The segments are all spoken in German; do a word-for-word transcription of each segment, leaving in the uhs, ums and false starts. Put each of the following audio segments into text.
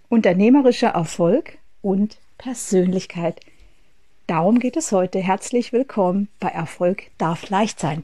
Unternehmerischer Erfolg und Persönlichkeit. Darum geht es heute. Herzlich willkommen bei Erfolg darf leicht sein.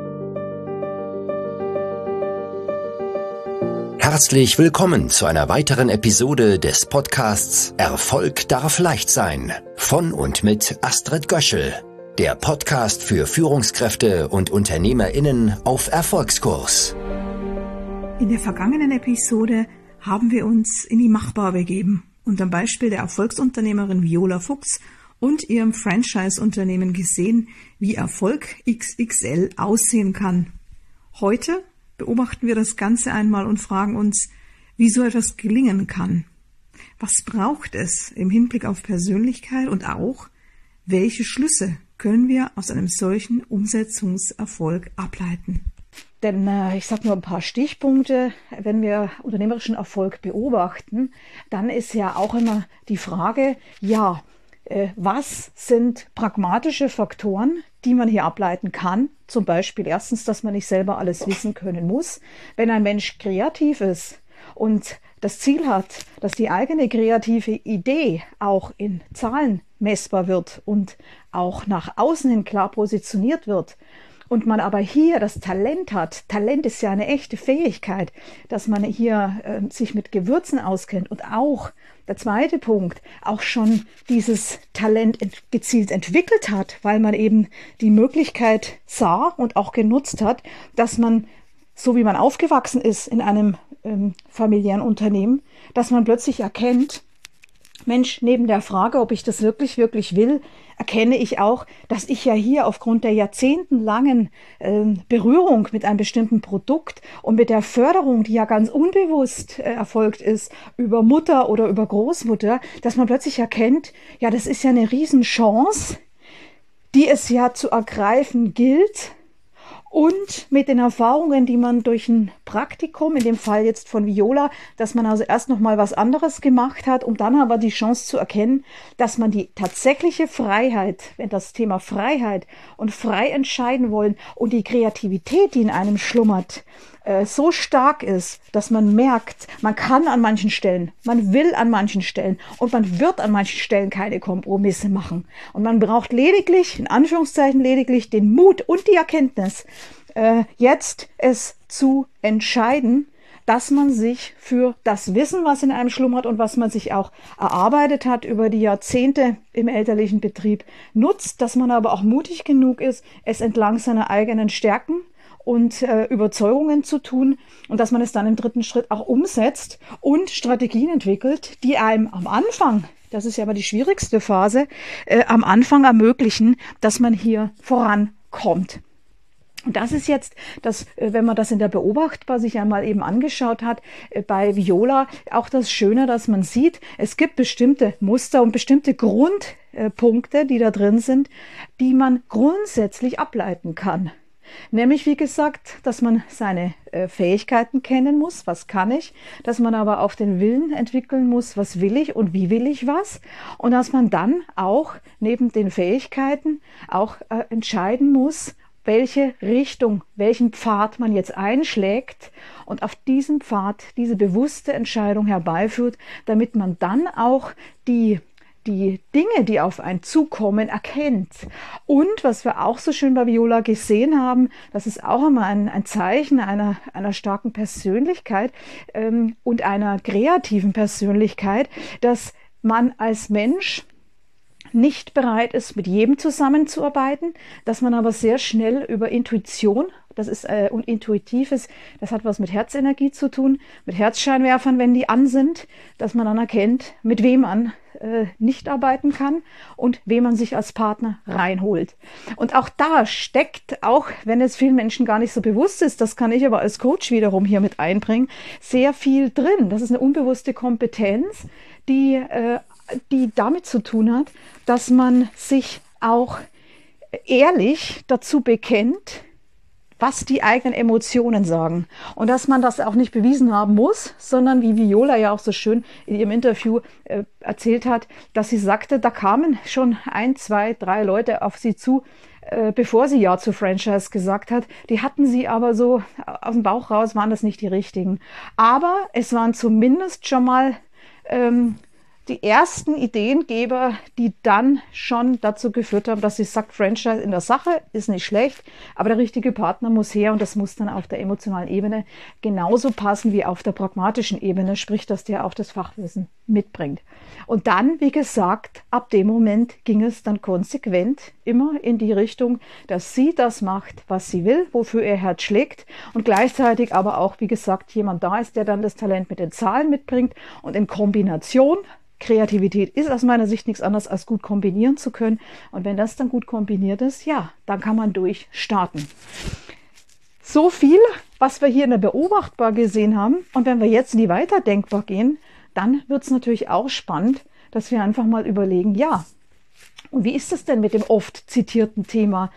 Herzlich willkommen zu einer weiteren Episode des Podcasts Erfolg darf leicht sein von und mit Astrid Göschel, der Podcast für Führungskräfte und UnternehmerInnen auf Erfolgskurs. In der vergangenen Episode haben wir uns in die Machbar begeben und am Beispiel der Erfolgsunternehmerin Viola Fuchs und ihrem Franchise-Unternehmen gesehen, wie Erfolg X X L aussehen kann. Heute beobachten wir das Ganze einmal und fragen uns, wie so etwas gelingen kann. Was braucht es im Hinblick auf Persönlichkeit und auch, welche Schlüsse können wir aus einem solchen Umsetzungserfolg ableiten? Denn äh, ich sage nur ein paar Stichpunkte. Wenn wir unternehmerischen Erfolg beobachten, dann ist ja auch immer die Frage, ja, äh, was sind pragmatische Faktoren, die man hier ableiten kann? Zum Beispiel erstens, dass man nicht selber alles wissen können muss. Wenn ein Mensch kreativ ist und das Ziel hat, dass die eigene kreative Idee auch in Zahlen messbar wird und auch nach außen hin klar positioniert wird, und man aber hier das Talent hat, Talent ist ja eine echte Fähigkeit, dass man hier äh, sich mit Gewürzen auskennt und auch, der zweite Punkt, auch schon dieses Talent ent- gezielt entwickelt hat, weil man eben die Möglichkeit sah und auch genutzt hat, dass man, so wie man aufgewachsen ist in einem ähm, familiären Unternehmen, dass man plötzlich erkennt, Mensch, neben der Frage, ob ich das wirklich, wirklich will, erkenne ich auch, dass ich ja hier aufgrund der jahrzehntelangen äh, Berührung mit einem bestimmten Produkt und mit der Förderung, die ja ganz unbewusst äh, erfolgt ist, über Mutter oder über Großmutter, dass man plötzlich erkennt, ja, das ist ja eine Riesenchance, die es ja zu ergreifen gilt. Und mit den Erfahrungen, die man durch ein Praktikum, in dem Fall jetzt von Viola, dass man also erst noch mal was anderes gemacht hat, um dann aber die Chance zu erkennen, dass man die tatsächliche Freiheit, wenn das Thema Freiheit und frei entscheiden wollen und die Kreativität, die in einem schlummert, äh, so stark ist, dass man merkt, man kann an manchen Stellen, man will an manchen Stellen und man wird an manchen Stellen keine Kompromisse machen. Und man braucht lediglich, in Anführungszeichen lediglich, den Mut und die Erkenntnis, äh, jetzt es zu entscheiden, dass man sich für das Wissen, was in einem schlummert und was man sich auch erarbeitet hat über die Jahrzehnte im elterlichen Betrieb, nutzt, dass man aber auch mutig genug ist, es entlang seiner eigenen Stärken und äh, Überzeugungen zu tun und dass man es dann im dritten Schritt auch umsetzt und Strategien entwickelt, die einem am Anfang, das ist ja aber die schwierigste Phase, äh, am Anfang ermöglichen, dass man hier vorankommt. Und das ist jetzt, das, wenn man das in der Beobachtbar sich einmal eben angeschaut hat, bei Viola auch das Schöne, dass man sieht, es gibt bestimmte Muster und bestimmte Grundpunkte, die da drin sind, die man grundsätzlich ableiten kann. Nämlich, wie gesagt, dass man seine äh, Fähigkeiten kennen muss, was kann ich, dass man aber auch den Willen entwickeln muss, was will ich und wie will ich was, und dass man dann auch neben den Fähigkeiten auch äh, entscheiden muss, welche Richtung, welchen Pfad man jetzt einschlägt und auf diesem Pfad diese bewusste Entscheidung herbeiführt, damit man dann auch die die Dinge, die auf einen zukommen, erkennt. Und was wir auch so schön bei Viola gesehen haben, das ist auch immer ein, ein Zeichen einer, einer starken Persönlichkeit ähm, und einer kreativen Persönlichkeit, dass man als Mensch nicht bereit ist, mit jedem zusammenzuarbeiten, dass man aber sehr schnell über Intuition, das ist äh, und Intuitives, das hat was mit Herzenergie zu tun, mit Herzscheinwerfern, wenn die an sind, dass man dann erkennt, mit wem man äh, nicht arbeiten kann und wem man sich als Partner reinholt. Und auch da steckt, auch wenn es vielen Menschen gar nicht so bewusst ist, das kann ich aber als Coach wiederum hier mit einbringen, sehr viel drin. Das ist eine unbewusste Kompetenz, die äh, die damit zu tun hat, dass man sich auch ehrlich dazu bekennt, was die eigenen Emotionen sagen. Und dass man das auch nicht bewiesen haben muss, sondern wie Viola ja auch so schön in ihrem Interview äh, erzählt hat, dass sie sagte, da kamen schon ein, zwei, drei Leute auf sie zu, äh, bevor sie Ja zu Franchise gesagt hat. Die hatten sie aber so aus dem Bauch raus, waren das nicht die richtigen. Aber es waren zumindest schon mal ähm, die ersten Ideengeber, die dann schon dazu geführt haben, dass sie sagt, Franchise in der Sache ist nicht schlecht, aber der richtige Partner muss her und das muss dann auf der emotionalen Ebene genauso passen wie auf der pragmatischen Ebene, sprich, dass der auch das Fachwissen mitbringt. Und dann, wie gesagt, ab dem Moment ging es dann konsequent immer in die Richtung, dass sie das macht, was sie will, wofür ihr Herz schlägt und gleichzeitig aber auch, wie gesagt, jemand da ist, der dann das Talent mit den Zahlen mitbringt und in Kombination. Kreativität ist aus meiner Sicht nichts anderes, als gut kombinieren zu können. Und wenn das dann gut kombiniert ist, ja, dann kann man durchstarten. So viel, was wir hier in der Beobachtbar gesehen haben. Und wenn wir jetzt in die Weiterdenkbar gehen, dann wird es natürlich auch spannend, dass wir einfach mal überlegen, ja, und wie ist es denn mit dem oft zitierten Thema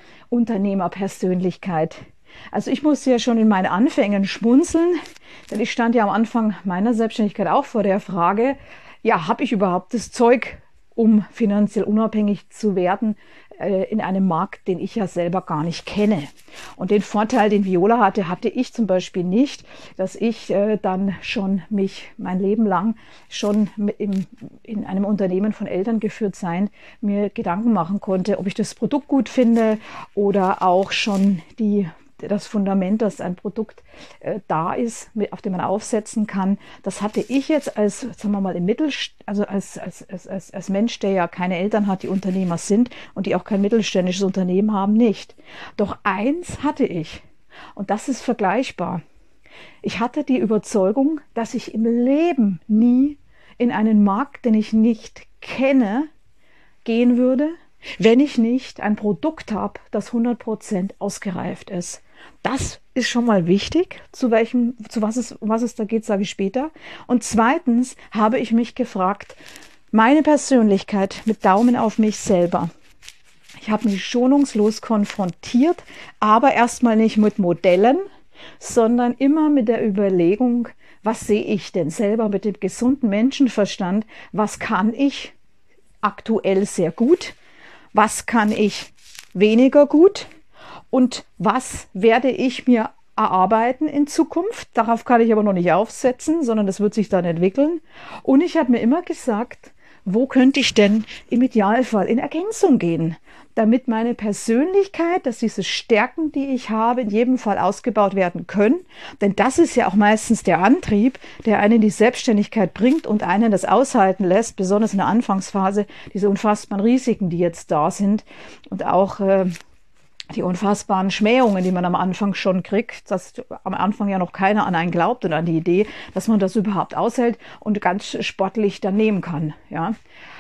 Unternehmerpersönlichkeit? Also ich musste ja schon in meinen Anfängen schmunzeln, denn ich stand ja am Anfang meiner Selbstständigkeit auch vor der Frage, ja, habe ich überhaupt das Zeug, um finanziell unabhängig zu werden äh, in einem Markt, den ich ja selber gar nicht kenne? Und den Vorteil, den Viola hatte, hatte ich zum Beispiel nicht, dass ich äh, dann schon mich mein Leben lang schon im, in einem Unternehmen von Eltern geführt sein, mir Gedanken machen konnte, ob ich das Produkt gut finde oder auch schon die das Fundament, dass ein Produkt äh, da ist, mit, auf dem man aufsetzen kann. Das hatte ich jetzt als, sagen wir mal, im Mittel, also als, als, als, als Mensch, der ja keine Eltern hat, die Unternehmer sind und die auch kein mittelständisches Unternehmen haben, nicht. Doch eins hatte ich und das ist vergleichbar. Ich hatte die Überzeugung, dass ich im Leben nie in einen Markt, den ich nicht kenne, gehen würde, wenn ich nicht ein Produkt habe, das hundert Prozent ausgereift ist. Das ist schon mal wichtig. Zu welchem, zu was es, um was es da geht, sage ich später. Und zweitens habe ich mich gefragt, meine Persönlichkeit mit Daumen auf mich selber. Ich habe mich schonungslos konfrontiert, aber erstmal nicht mit Modellen, sondern immer mit der Überlegung, was sehe ich denn selber mit dem gesunden Menschenverstand? Was kann ich aktuell sehr gut? Was kann ich weniger gut? Und was werde ich mir erarbeiten in Zukunft? Darauf kann ich aber noch nicht aufsetzen, sondern das wird sich dann entwickeln. Und ich habe mir immer gesagt, wo könnte ich denn im Idealfall in Ergänzung gehen, damit meine Persönlichkeit, dass diese Stärken, die ich habe, in jedem Fall ausgebaut werden können. Denn das ist ja auch meistens der Antrieb, der einen in die Selbstständigkeit bringt und einen das aushalten lässt, besonders in der Anfangsphase, diese unfassbaren Risiken, die jetzt da sind und auch äh, die unfassbaren Schmähungen, die man am Anfang schon kriegt, dass am Anfang ja noch keiner an einen glaubt und an die Idee, dass man das überhaupt aushält und ganz sportlich dann nehmen kann. Ja.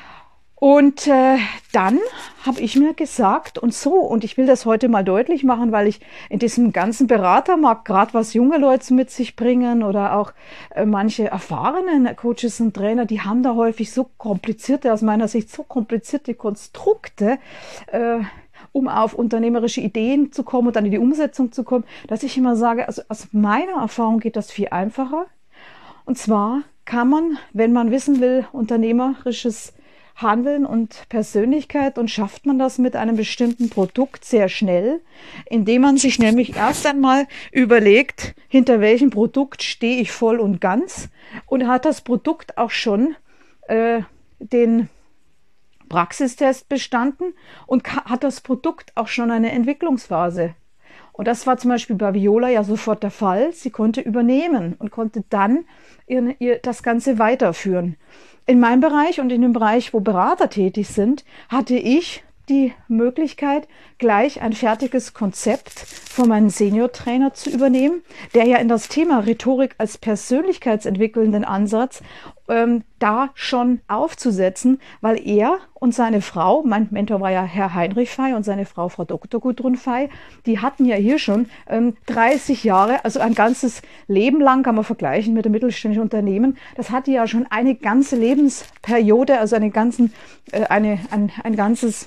Und äh, dann habe ich mir gesagt, und so, und ich will das heute mal deutlich machen, weil ich in diesem ganzen Beratermarkt, gerade was junge Leute mit sich bringen oder auch äh, manche erfahrenen Coaches und Trainer, die haben da häufig so komplizierte, aus meiner Sicht so komplizierte Konstrukte, äh, um auf unternehmerische Ideen zu kommen und dann in die Umsetzung zu kommen, dass ich immer sage, also aus meiner Erfahrung geht das viel einfacher. Und zwar kann man, wenn man wissen will, unternehmerisches Handeln und Persönlichkeit, und schafft man das mit einem bestimmten Produkt sehr schnell, indem man sich nämlich erst einmal überlegt, hinter welchem Produkt stehe ich voll und ganz, und hat das Produkt auch schon äh, den Praxistest bestanden und hat das Produkt auch schon eine Entwicklungsphase. Und das war zum Beispiel bei Viola ja sofort der Fall. Sie konnte übernehmen und konnte dann ihr, ihr das Ganze weiterführen. In meinem Bereich und in dem Bereich, wo Berater tätig sind, hatte ich die Möglichkeit, gleich ein fertiges Konzept von meinem Senior-Trainer zu übernehmen, der ja in das Thema Rhetorik als persönlichkeitsentwickelnden Ansatz ähm, da schon aufzusetzen, weil er und seine Frau, mein Mentor war ja Herr Heinrich Fey und seine Frau Frau Doktor Gudrun Fey, die hatten ja hier schon ähm, dreißig Jahre, also ein ganzes Leben lang, kann man vergleichen mit dem mittelständischen Unternehmen, das hatte ja schon eine ganze Lebensperiode, also eine ganzen, äh, eine, ein, ein ganzes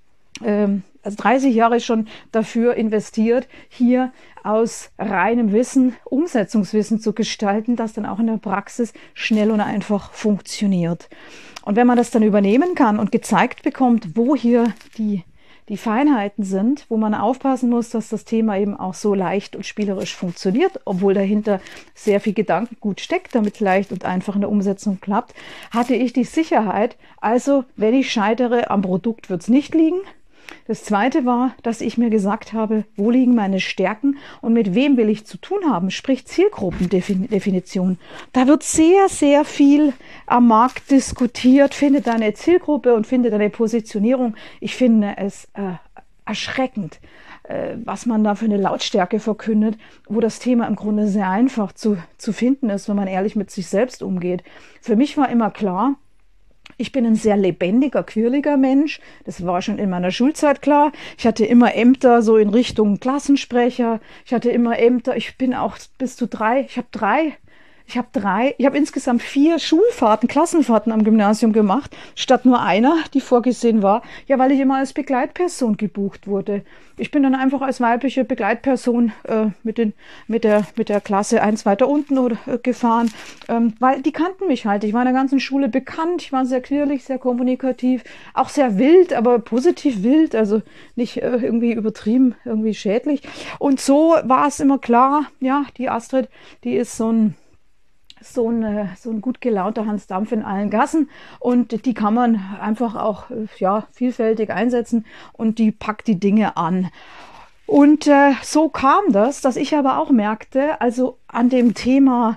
also dreißig Jahre schon dafür investiert, hier aus reinem Wissen Umsetzungswissen zu gestalten, das dann auch in der Praxis schnell und einfach funktioniert. Und wenn man das dann übernehmen kann und gezeigt bekommt, wo hier die die Feinheiten sind, wo man aufpassen muss, dass das Thema eben auch so leicht und spielerisch funktioniert, obwohl dahinter sehr viel Gedankengut steckt, damit es leicht und einfach in der Umsetzung klappt, hatte ich die Sicherheit, also wenn ich scheitere am Produkt, wird es nicht liegen. Das Zweite war, dass ich mir gesagt habe, wo liegen meine Stärken und mit wem will ich zu tun haben, sprich Zielgruppendefinition. Da wird sehr, sehr viel am Markt diskutiert, finde deine Zielgruppe und finde deine Positionierung. Ich finde es äh, erschreckend, äh, was man da für eine Lautstärke verkündet, wo das Thema im Grunde sehr einfach zu, zu finden ist, wenn man ehrlich mit sich selbst umgeht. Für mich war immer klar, ich bin ein sehr lebendiger, quirliger Mensch. Das war schon in meiner Schulzeit klar. Ich hatte immer Ämter so in Richtung Klassensprecher. Ich hatte immer Ämter. Ich bin auch bis zu drei. Ich habe drei. Ich habe drei. Ich habe insgesamt vier Schulfahrten, Klassenfahrten am Gymnasium gemacht, statt nur einer, die vorgesehen war. Ja, weil ich immer als Begleitperson gebucht wurde. Ich bin dann einfach als weibliche Begleitperson äh, mit den mit der mit der Klasse eins weiter unten oder, äh, gefahren, ähm, weil die kannten mich halt. Ich war in der ganzen Schule bekannt. Ich war sehr quirlig, sehr kommunikativ, auch sehr wild, aber positiv wild, also nicht äh, irgendwie übertrieben, irgendwie schädlich. Und so war es immer klar. Ja, die Astrid, die ist so ein So ein, so ein gut gelaunter Hans Dampf in allen Gassen und die kann man einfach auch ja, vielfältig einsetzen und die packt die Dinge an. Und äh, so kam das, dass ich aber auch merkte, also an dem Thema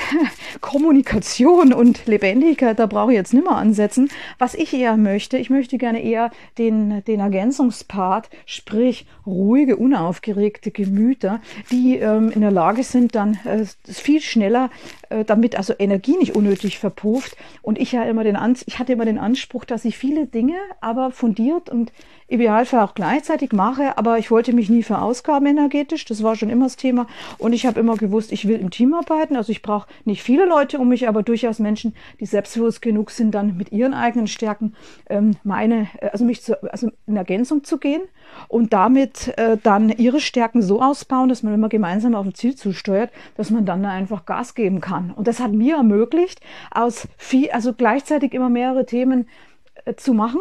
Kommunikation und Lebendigkeit, da brauche ich jetzt nicht mehr ansetzen. Was ich eher möchte, ich möchte gerne eher den, den Ergänzungspart, sprich ruhige, unaufgeregte Gemüter, die ähm, in der Lage sind, dann äh, viel schneller, äh, damit also Energie nicht unnötig verpufft. Und ich ja immer den Ans- ich hatte immer den Anspruch, dass ich viele Dinge aber fundiert und Idealfall auch gleichzeitig mache, aber ich wollte mich nie verausgaben energetisch, das war schon immer das Thema und ich habe immer gewusst, ich will im Team arbeiten, also ich brauche nicht viele Leute um mich, aber durchaus Menschen, die selbstbewusst genug sind, dann mit ihren eigenen Stärken ähm, meine, also mich zu, also in Ergänzung zu gehen und damit äh, dann ihre Stärken so ausbauen, dass man immer gemeinsam auf ein Ziel zusteuert, dass man dann da einfach Gas geben kann. Und das hat mir ermöglicht, aus viel, also gleichzeitig immer mehrere Themen äh, zu machen,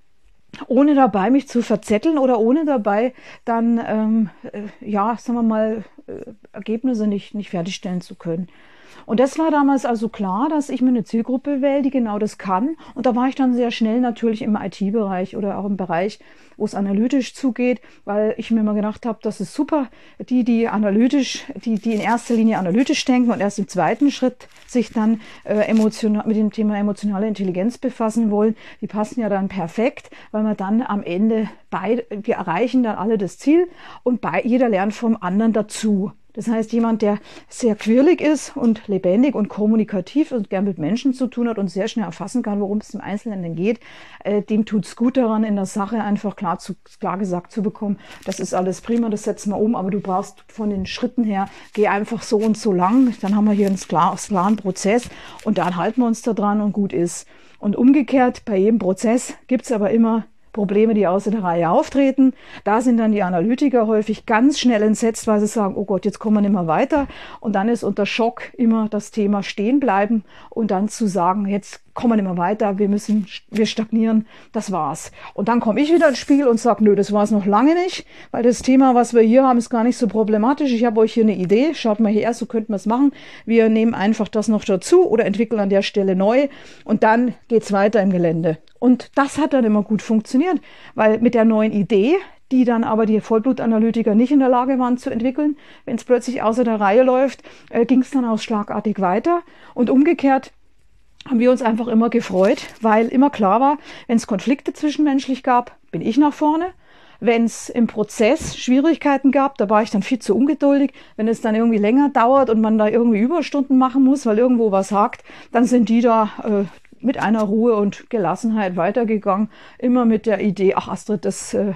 ohne dabei mich zu verzetteln oder ohne dabei dann, ähm, äh, ja, sagen wir mal, äh, Ergebnisse nicht, nicht fertigstellen zu können. Und das war damals also klar, dass ich mir eine Zielgruppe wähle, die genau das kann. Und da war ich dann sehr schnell natürlich im I T-Bereich oder auch im Bereich, wo es analytisch zugeht, weil ich mir immer gedacht habe, das ist super, die, die analytisch, die, die in erster Linie analytisch denken und erst im zweiten Schritt sich dann äh, emotional, mit dem Thema emotionale Intelligenz befassen wollen, die passen ja dann perfekt, weil wir dann am Ende beide, wir erreichen dann alle das Ziel und bei, jeder lernt vom anderen dazu. Das heißt, jemand, der sehr quirlig ist und lebendig und kommunikativ und gern mit Menschen zu tun hat und sehr schnell erfassen kann, worum es im Einzelnen geht, äh, dem tut's gut daran, in der Sache einfach klar, zu, klar gesagt zu bekommen, das ist alles prima, das setzen wir um, aber du brauchst von den Schritten her, geh einfach so und so lang, dann haben wir hier einen klaren Prozess und dann halten wir uns da dran und gut ist. Und umgekehrt, bei jedem Prozess gibt's aber immer Probleme, die außer der Reihe auftreten. Da sind dann die Analytiker häufig ganz schnell entsetzt, weil sie sagen, oh Gott, jetzt kommen wir nicht mehr weiter. Und dann ist unter Schock immer das Thema stehen bleiben und dann zu sagen, jetzt kommen wir nicht mehr weiter, wir müssen, wir stagnieren, das war's. Und dann komme ich wieder ins Spiel und sage, nö, das war's noch lange nicht, weil das Thema, was wir hier haben, ist gar nicht so problematisch. Ich habe euch hier eine Idee, schaut mal her, so könnten wir es machen. Wir nehmen einfach das noch dazu oder entwickeln an der Stelle neu und dann geht's weiter im Gelände. Und das hat dann immer gut funktioniert, weil mit der neuen Idee, die dann aber die Vollblutanalytiker nicht in der Lage waren zu entwickeln, wenn es plötzlich außer der Reihe läuft, äh, ging es dann auch schlagartig weiter. Und umgekehrt haben wir uns einfach immer gefreut, weil immer klar war, wenn es Konflikte zwischenmenschlich gab, bin ich nach vorne. Wenn es im Prozess Schwierigkeiten gab, da war ich dann viel zu ungeduldig. Wenn es dann irgendwie länger dauert und man da irgendwie Überstunden machen muss, weil irgendwo was hakt, dann sind die da äh, mit einer Ruhe und Gelassenheit weitergegangen. Immer mit der Idee, ach Astrid, das, äh,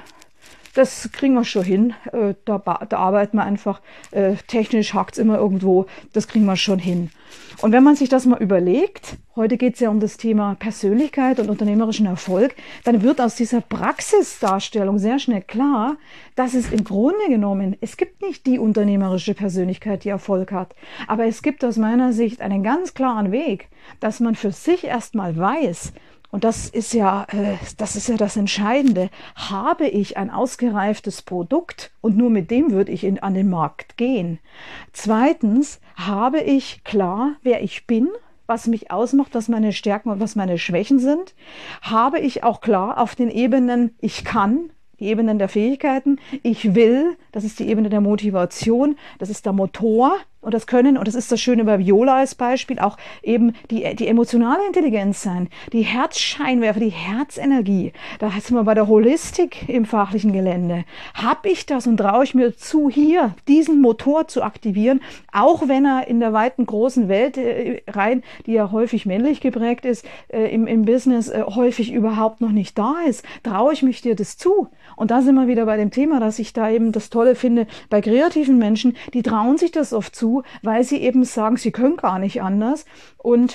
das kriegen wir schon hin. Äh, da, da arbeiten wir einfach. Äh, technisch hakt's immer irgendwo. Das kriegen wir schon hin. Und wenn man sich das mal überlegt, heute geht es ja um das Thema Persönlichkeit und unternehmerischen Erfolg, dann wird aus dieser Praxisdarstellung sehr schnell klar, dass es im Grunde genommen, es gibt nicht die unternehmerische Persönlichkeit, die Erfolg hat, aber es gibt aus meiner Sicht einen ganz klaren Weg, dass man für sich erstmal weiß, Und das ist ja, äh, das ist ja das Entscheidende. Habe ich ein ausgereiftes Produkt und nur mit dem würde ich in, an den Markt gehen? Zweitens, habe ich klar, wer ich bin, was mich ausmacht, was meine Stärken und was meine Schwächen sind? Habe ich auch klar auf den Ebenen, ich kann, die Ebenen der Fähigkeiten, ich will, das ist die Ebene der Motivation, das ist der Motor und das Können, und das ist das Schöne bei Viola als Beispiel, auch eben die, die emotionale Intelligenz sein, die Herzscheinwerfer, die Herzenergie. Da sind wir bei der Holistik im fachlichen Gelände. Hab ich das und traue ich mir zu, hier diesen Motor zu aktivieren, auch wenn er in der weiten großen Welt äh, rein, die ja häufig männlich geprägt ist, äh, im, im Business äh, häufig überhaupt noch nicht da ist. Traue ich mich dir das zu? Und da sind wir wieder bei dem Thema, dass ich da eben das Tolle finde, bei kreativen Menschen, die trauen sich das oft zu, weil sie eben sagen, sie können gar nicht anders und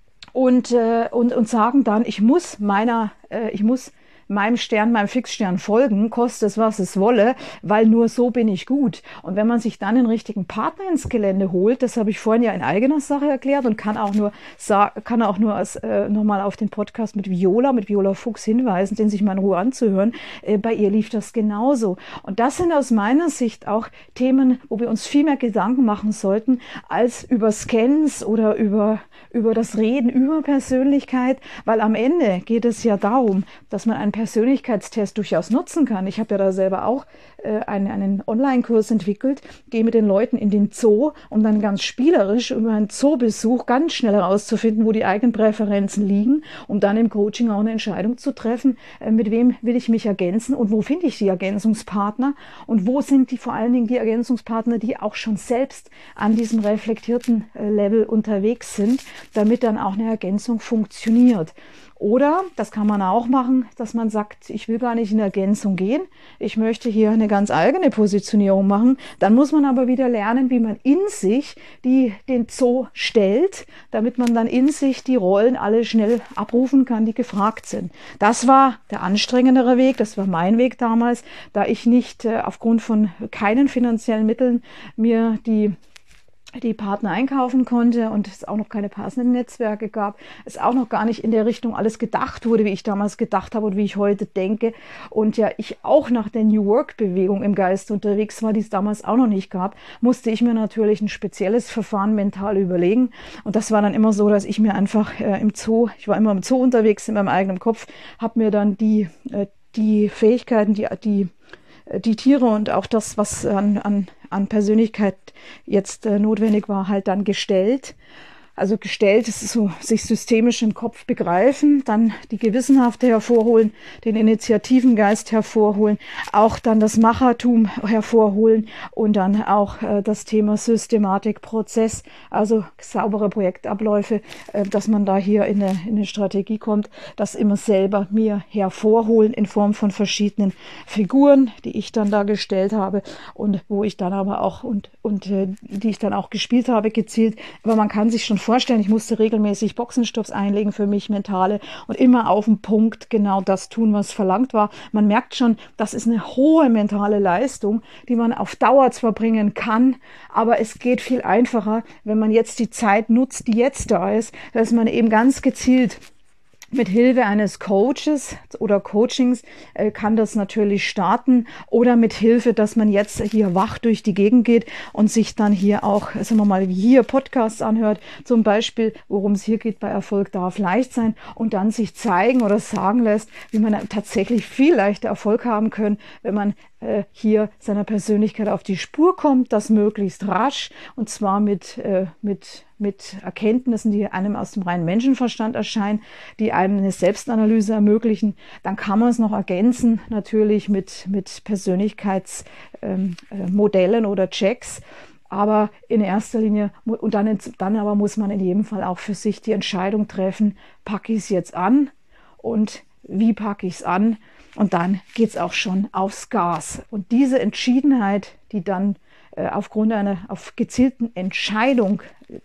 und äh, und und sagen dann, ich muss meiner, äh, ich muss meinem Stern, meinem Fixstern folgen, koste es, was es wolle, weil nur so bin ich gut. Und wenn man sich dann den richtigen Partner ins Gelände holt, das habe ich vorhin ja in eigener Sache erklärt und kann auch nur kann auch nur als, äh, nochmal auf den Podcast mit Viola, mit Viola Fuchs hinweisen, den sich mal in Ruhe anzuhören. Äh, bei ihr lief das genauso. Und das sind aus meiner Sicht auch Themen, wo wir uns viel mehr Gedanken machen sollten, als über Scans oder über, über das Reden über Persönlichkeit, weil am Ende geht es ja darum, dass man ein Persönlichkeitstest durchaus nutzen kann. Ich habe ja da selber auch äh, einen, einen Online-Kurs entwickelt, gehe mit den Leuten in den Zoo, um dann ganz spielerisch über einen Zoobesuch ganz schnell herauszufinden, wo die eigenen Präferenzen liegen, um dann im Coaching auch eine Entscheidung zu treffen, äh, mit wem will ich mich ergänzen und wo finde ich die Ergänzungspartner und wo sind die vor allen Dingen die Ergänzungspartner, die auch schon selbst an diesem reflektierten äh, Level unterwegs sind, damit dann auch eine Ergänzung funktioniert. Oder, das kann man auch machen, dass man sagt, ich will gar nicht in Ergänzung gehen, ich möchte hier eine ganz eigene Positionierung machen. Dann muss man aber wieder lernen, wie man in sich die, den Zoo stellt, damit man dann in sich die Rollen alle schnell abrufen kann, die gefragt sind. Das war der anstrengendere Weg, das war mein Weg damals, da ich nicht äh, aufgrund von keinen finanziellen Mitteln mir die die Partner einkaufen konnte und es auch noch keine passenden Netzwerke gab, es auch noch gar nicht in der Richtung alles gedacht wurde, wie ich damals gedacht habe und wie ich heute denke. Und ja, ich auch nach der New Work-Bewegung im Geist unterwegs war, die es damals auch noch nicht gab, musste ich mir natürlich ein spezielles Verfahren mental überlegen. Und das war dann immer so, dass ich mir einfach äh, im Zoo, ich war immer im Zoo unterwegs in meinem eigenen Kopf, habe mir dann die, äh, die Fähigkeiten, die, die die Tiere und auch das, was an, an, an Persönlichkeit jetzt äh, notwendig war, halt dann gestellt. Also gestellt, das ist so, sich systemisch im Kopf begreifen, dann die Gewissenhafte hervorholen, den Initiativengeist hervorholen, auch dann das Machertum hervorholen und dann auch äh, das Thema Systematik, Prozess, also saubere Projektabläufe, äh, dass man da hier in eine, in eine Strategie kommt, das immer selber mir hervorholen in Form von verschiedenen Figuren, die ich dann da gestellt habe und wo ich dann aber auch und, und äh, die ich dann auch gespielt habe, gezielt. Aber man kann sich schon vorstellen, ich musste regelmäßig Boxenstopps einlegen für mich, mentale, und immer auf den Punkt genau das tun, was verlangt war. Man merkt schon, das ist eine hohe mentale Leistung, die man auf Dauer zwar bringen kann, aber es geht viel einfacher, wenn man jetzt die Zeit nutzt, die jetzt da ist, dass man eben ganz gezielt mit Hilfe eines Coaches oder Coachings äh, kann das natürlich starten oder mit Hilfe, dass man jetzt hier wach durch die Gegend geht und sich dann hier auch, sagen wir mal, wie hier Podcasts anhört, zum Beispiel, worum es hier geht bei Erfolg darf leicht sein, und dann sich zeigen oder sagen lässt, wie man tatsächlich viel leichter Erfolg haben kann, wenn man äh, hier seiner Persönlichkeit auf die Spur kommt, das möglichst rasch, und zwar mit äh, mit mit Erkenntnissen, die einem aus dem reinen Menschenverstand erscheinen, die einem eine Selbstanalyse ermöglichen. Dann kann man es noch ergänzen, natürlich mit, mit Persönlichkeitsmodellen ähm, äh, oder Checks. Aber in erster Linie, und dann, dann aber muss man in jedem Fall auch für sich die Entscheidung treffen, packe ich es jetzt an und wie packe ich es an? Und dann geht es auch schon aufs Gas. Und diese Entschiedenheit, die dann aufgrund einer auf gezielten Entscheidung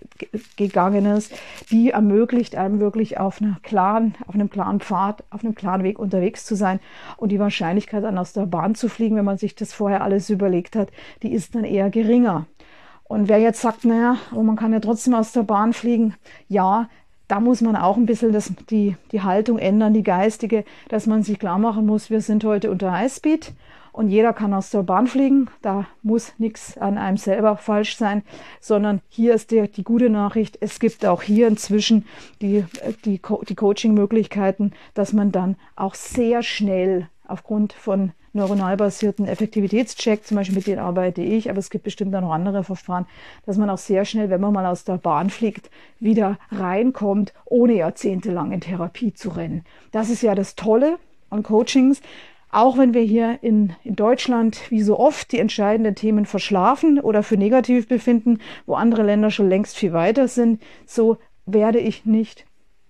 gegangen ist, die ermöglicht einem wirklich auf einer klaren, auf einem klaren Pfad, auf einem klaren Weg unterwegs zu sein. Und die Wahrscheinlichkeit, dann aus der Bahn zu fliegen, wenn man sich das vorher alles überlegt hat, die ist dann eher geringer. Und wer jetzt sagt, naja, aber man kann ja trotzdem aus der Bahn fliegen, ja, da muss man auch ein bisschen das, die, die Haltung ändern, die geistige, dass man sich klar machen muss, wir sind heute unter Highspeed und jeder kann aus der Bahn fliegen. Da muss nichts an einem selber falsch sein, sondern hier ist die, die gute Nachricht, es gibt auch hier inzwischen die, die, die Coaching-Möglichkeiten, dass man dann auch sehr schnell aufgrund von neuronal basierten Effektivitätscheck, zum Beispiel mit denen arbeite ich, aber es gibt bestimmt auch noch andere Verfahren, dass man auch sehr schnell, wenn man mal aus der Bahn fliegt, wieder reinkommt, ohne jahrzehntelang in Therapie zu rennen. Das ist ja das Tolle an Coachings, auch wenn wir hier in, in Deutschland wie so oft die entscheidenden Themen verschlafen oder für negativ befinden, wo andere Länder schon längst viel weiter sind, so werde ich nicht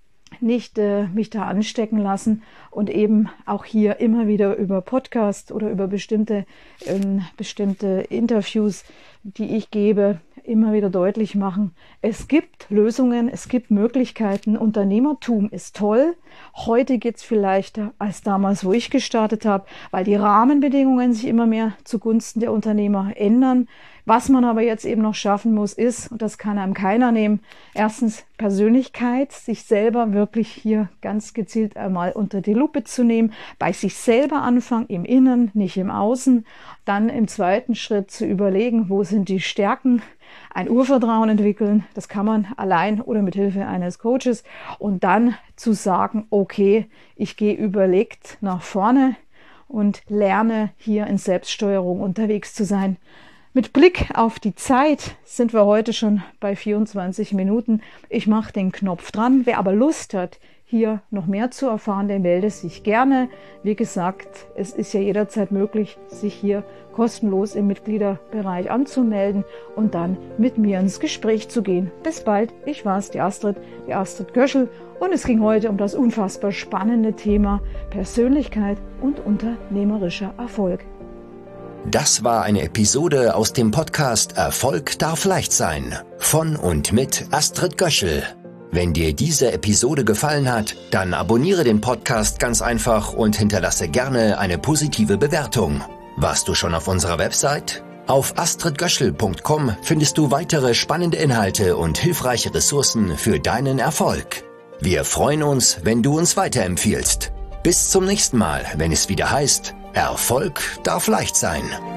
nicht äh, mich da anstecken lassen und eben auch hier immer wieder über Podcast oder über bestimmte ähm, bestimmte Interviews, die ich gebe, immer wieder deutlich machen, es gibt Lösungen, es gibt Möglichkeiten, Unternehmertum ist toll. Heute geht's vielleicht als damals, wo ich gestartet habe, weil die Rahmenbedingungen sich immer mehr zugunsten der Unternehmer ändern. Was man aber jetzt eben noch schaffen muss, ist, und das kann einem keiner nehmen, erstens Persönlichkeit, sich selber wirklich hier ganz gezielt einmal unter die Lupe zu nehmen, bei sich selber anfangen, im Innen, nicht im Außen, dann im zweiten Schritt zu überlegen, wo sind die Stärken, ein Urvertrauen entwickeln, das kann man allein oder mit Hilfe eines Coaches und dann zu sagen, okay, ich gehe überlegt nach vorne und lerne hier in Selbststeuerung unterwegs zu sein. Mit Blick auf die Zeit sind wir heute schon bei vierundzwanzig Minuten. Ich mache den Knopf dran. Wer aber Lust hat, hier noch mehr zu erfahren, der meldet sich gerne. Wie gesagt, es ist ja jederzeit möglich, sich hier kostenlos im Mitgliederbereich anzumelden und dann mit mir ins Gespräch zu gehen. Bis bald. Ich war's, die Astrid, die Astrid Göschel. Und es ging heute um das unfassbar spannende Thema Persönlichkeit und unternehmerischer Erfolg. Das war eine Episode aus dem Podcast Erfolg darf leicht sein von und mit Astrid Göschel. Wenn dir diese Episode gefallen hat, dann abonniere den Podcast ganz einfach und hinterlasse gerne eine positive Bewertung. Warst du schon auf unserer Website? Auf astrid göschel punkt com findest du weitere spannende Inhalte und hilfreiche Ressourcen für deinen Erfolg. Wir freuen uns, wenn du uns weiterempfiehlst. Bis zum nächsten Mal, wenn es wieder heißt, Erfolg darf leicht sein.